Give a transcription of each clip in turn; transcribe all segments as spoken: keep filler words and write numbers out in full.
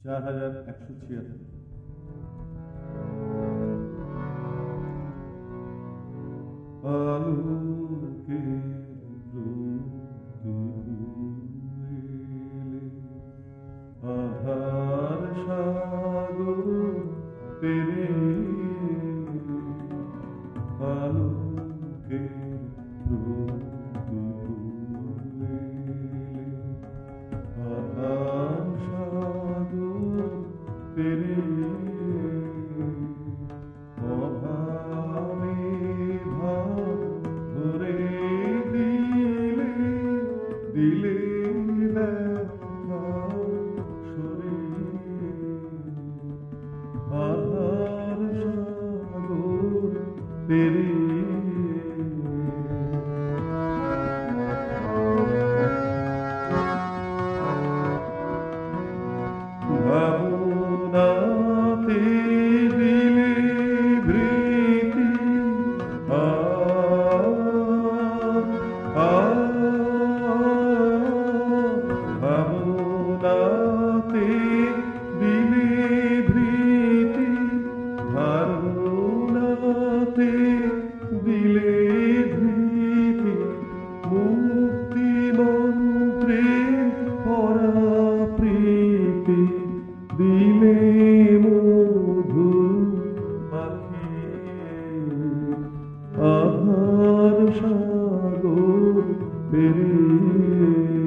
চার হাজার একশো ছিয়াত্তর। আলোকে আধার সাগর পেরিয়ে আলোকে আধার সাগর পেরিয়ে অভাবে ভাব ভরে দিলে দিলে ব্যথা সরিয়ে আধার সাগর পেরিয়ে ভাবনাতে দিলে বৃতি আ আ ভাবনাতে দিলে বৃতি ধারণাতে দিলে ধৃতি মুক্তি মন্ত্রে পরা প্রীতি দিলে মধু পাখিয়ে আধার সাগর পেরিয়ে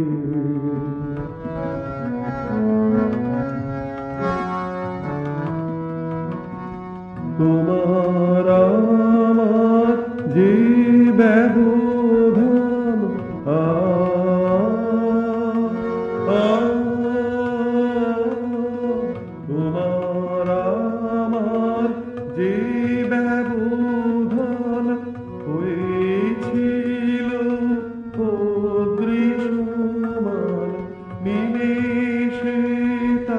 তোমার আমার যে ব্যবধান আ আ তোমার আমার যে ব্যবধান হয়েছিল অদৃশ্যমান নিমেষে তা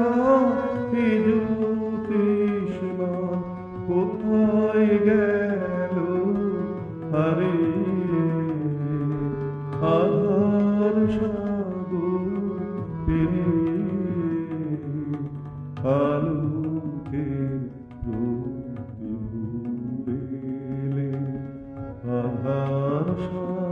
জ্যোতিষ্মান কোথায় গেল হারিয়ে আধার সাগর পেরিয়ে আলোকের প্রদীপ এলে আধার সাগর